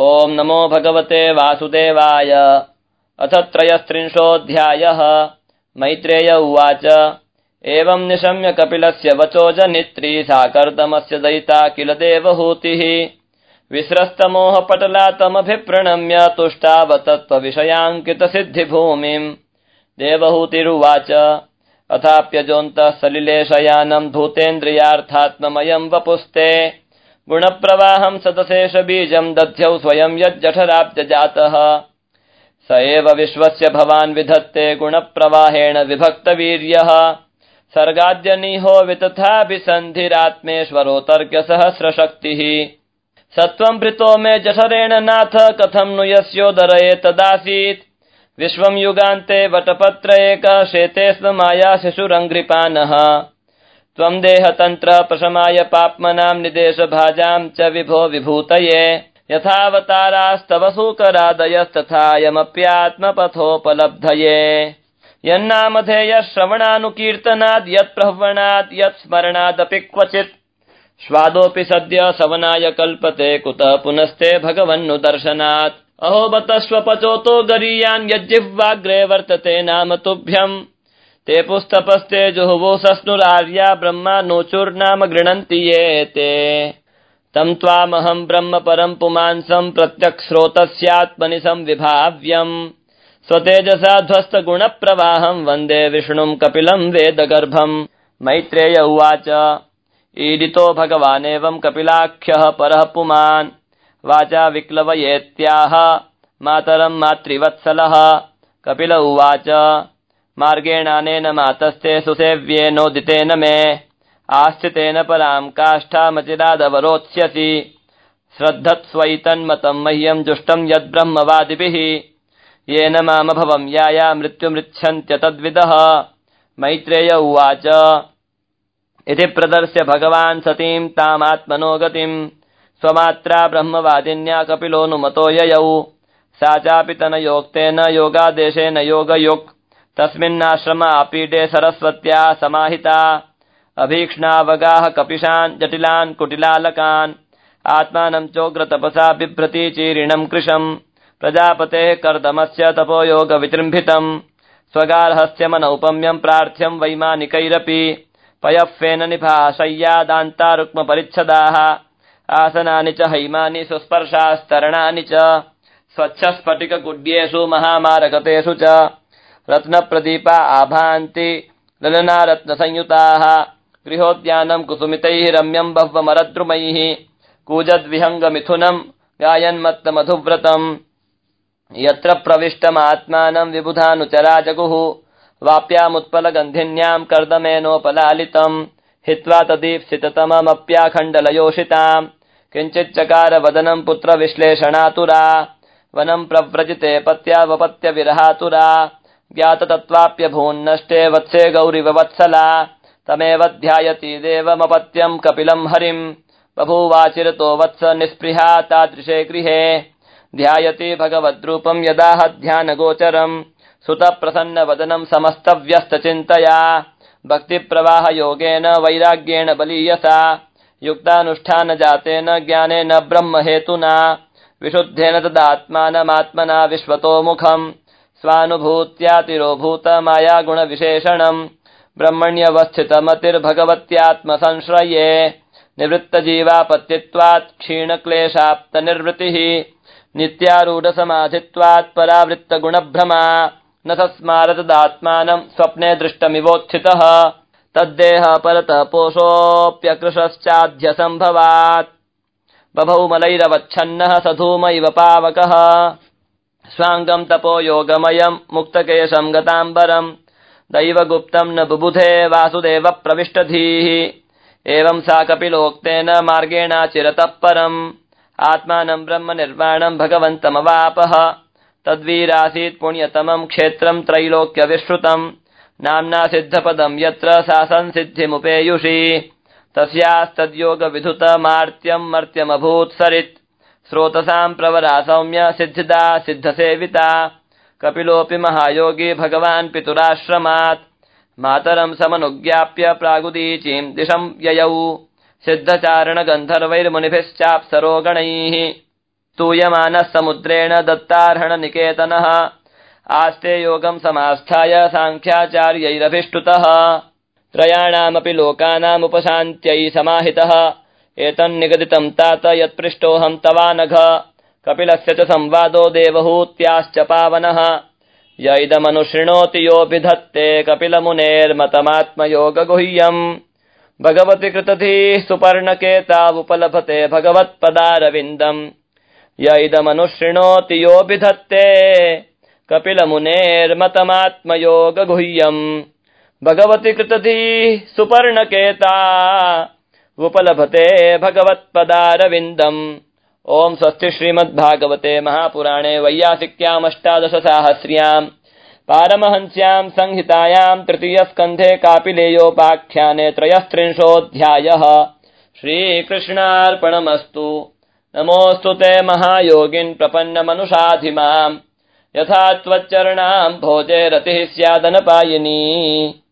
ओम नमो भगवते वासुदेवाय। अथ त्रयस्त्रिंशोऽध्यायः। मैत्रेय उवाच। एवं निशम्य कपिलस्य वचो जनित्री साकर्दमस्य दयिता किल देवहूतिः। विस्रस्तमोहपटला तमभिप्रणम्य तुष्टावतत्त्वविषयाङ्कितसिद्धिभूमिम्। देवहूतिरुवाच। अथाप्यजोऽन्तः सलिले शयानम् भूतेन्द्रियार्थात्ममयम् वपुस्ते। गुणप्रवाहं सदशेषबीजं दध्यौ स्वयं यज्जठराब्जजातः। स एव विश्वस्य भवान् विधत्ते गुणप्रवाहेण विभक्तवीर्यः। सर्गाद्यनिहो वितथाभिसन्धिरात्मेश्वरोऽतर्क्यसहस्रशक्तिः। सत्वं भृतो मे जठरेण नाथ कथं नु यस्योदरये तदासीत्। विश्वं युगान्ते वटपत्र एकः शेते स्म माया शिशुरङ्घ्रिपानः। त्वं देहतन्त्र प्रशमाय पाप्मनां निदेश भाजां च विभो विभूतये। यथावतारास्तव सूकरादयस्तथायमप्यात्मपथोपलब्धये। यन्नामधेयः श्रवणानुकीर्तनाद् यत्प्रह्वणाद् यत्स्मरणादपि क्वचित्। स्वादोऽपि सद्य सवनाय कल्पते कुतः पुनस्ते भगवन्नु दर्शनात्। अहो बत स्वपचोतो गरीयान् यज्जिह्वाग्रे वर्तते नाम तुभ्यम्। ते पुस्तपस्ते जुहुवोऽसस्नुरार्या ब्रह्मा नोचुर्नाम गृह्णन्ति ये ते। तं त्वामहं ब्रह्म परं पुमांसं प्रत्यक्स्रोतस्यात्मनि संविभाव्यम्। स्वतेजसा ध्वस्तगुणप्रवाहं वन्दे विष्णुं कपिलं वेदगर्भम्। मैत्रेय उवाच। ईडितो भगवानेवं कपिलाख्यः परः पुमान्। वाचा विक्लवयेत्याह मातरं मातृवत्सलः। कपिल उवाच। मार्गेणानेन मातस्ते सुसेव्येनोदितेन मे। आस्थितेन परां काष्ठामचिरादवरोत्स्यसि। श्रद्धत्स्वैतन्मतं मह्यं जुष्टं यद्ब्रह्मवादिभिः। येन मामभवं याया मृत्युमृच्छन्त्यतद्विदः। मैत्रेय उवाच। इति प्रदर्श्य भगवान् सतीं तामात्मनो गतिं। स्वमात्रा ब्रह्मवादिन्या कपिलोऽनुमतो ययौ। सा चापि तनयोक्तेन योगादेशेन योगयुक्। तस्मिन्नाश्रमापीडे सरस्वत्या समाहिता। अभीक्ष्णावगाह कपिशान् जटिलान् कुटिलालकान्। आत्मानं चोग्रतपसा बिभ्रतीचीर्णं कृशम्। प्रजापतेः कर्दमस्य तपोयोगविजृम्भितम्। स्वगार्हस्य मनौपम्यं प्रार्थ्यं वैमानिकैरपि। पयःफेन निभाशय्यादान्तारुक्मपरिच्छदाः। आसनानि च हैमानि सुस्पर्शास्तरणानि च। स्वच्छस्फटिककुड्येषु महामारकतेषु च। रत्नप्रदीपा आभान्ति ललनारत्नसंयुताः। गृहोद्यानं कुसुमितैः रम्यं बह्वमरद्रुमैः। कूजद्विहङ्गमिथुनं गायन्मत्तमधुव्रतम्। यत्र प्रविष्टमात्मानं विबुधानुचरा जगुः। वाप्यामुत्पलगन्धिन्यां कर्दमेनोपलालितम्। हित्वा तदीप्सिततममप्याखण्डलयोषिताम्। किञ्चिच्चकार वदनं पुत्रविश्लेषणातुरा। वनं प्रव्रजिते पत्यावपत्यविरहातुरा। ज्ञाततत्त्वाप्यभून्नष्टे वत्से गौरिववत्सला। तमेव ध्यायति देवमपत्यं कपिलं हरिं। बभूवाचिरतो वत्स निःस्पृहा तादृशे गृहे। ध्यायति भगवद्रूपं यदाह ध्यानगोचरम्। सुतप्रसन्नवदनं समस्तव्यस्तचिन्तया। भक्तिप्रवाहयोगेन वैराग्येण बलीयसा। युक्तानुष्ठानजातेन ज्ञानेन ब्रह्महेतुना। विशुद्धेन तदात्मानमात्मना विश्वतोमुखम्। स्वानुभूत्यातिरोभूत मायागुणविशेषणम्। ब्रह्मण्यवस्थितमतिर्भगवत्यात्मसंश्रये। निवृत्तजीवापत्तित्वात् क्षीणक्लेशाप्तनिर्वृतिः। नित्यारूढसमाधित्वात् परावृत्तगुणभ्रमा। न संस्मारतदात्मानं स्वप्ने दृष्टमिवोत्थितः। तद्देह परतः पोषोऽप्यकृशश्चाध्यसम्भवात्। बभौ मलैरवच्छन्नः सधूम इव पावकः। स्वाङ्गं तपो योगमयं मुक्तकेशं गताम्बरम्। दैवगुप्तं न बुबुधे वासुदेव प्रविष्टधीः। एवं सा कपिलोक्तेन मार्गेणाचिरतः परम्। आत्मानं ब्रह्मनिर्वाणं भगवन्तमवापः। तद्वीरासीत् पुण्यतमं क्षेत्रं त्रैलोक्यविश्रुतम्। नाम्ना सिद्धपदं यत्र सा संसिद्धिमुपेयुषी। तस्यास्तद्योगविधुतमार्त्यं मर्त्यमभूत् सरित्। स्रोतसां प्रवरा सौम्य सिद्धिदा सिद्धसेविता। कपिलोऽपि महायोगी भगवान् पितुराश्रमात्। मातरं समनुज्ञाप्य प्रागुदीचीं दिशं ययौ। सिद्धचारणगन्धर्वैर्मुनिभिश्चाप्सरो गणैः। स्तूयमानः समुद्रेण दत्तार्हणनिकेतनः आस्ते योगं समास्थाय साङ्ख्याचार्यैरभिष्टुतः त्रयाणामपि लोकानामुपशान्त्यै समाहितः एतन्निगदितं तात यत्पृष्टोऽहं तवानघ कपिलस्य च संवादो देवहूत्याश्च पावनः य इदमनुशृणोति योऽभिधत्ते कपिलमुनेर्मतमात्मयोगगुह्यम् भगवति कृतधिः सुपर्णकेतावुपलभते भगवत्पदारविन्दम् य इदमनुशृणोति योऽभिधत्ते कपिलमुनेर्मतमात्मयोगगुह्यम् भगवति कृतधिः सुपर्णकेता उपलभते भगवत्पदारविन्दम् ओम स्वस्ति श्रीमद्भागवते महापुराणे वैयासिक्यामष्टादशसाहस्र्याम् पारमहंस्याम् संहितायाम् तृतीयस्कन्धे कापिलेयोपाख्याने 33 श्रीकृष्णार्पणमस्तु। नमोऽस्तु ते महायोगिन् प्रपन्नमनुषाधिमाम् यथा त्वच्चरणाम् भोजे रतिः स्यादनपायिनी।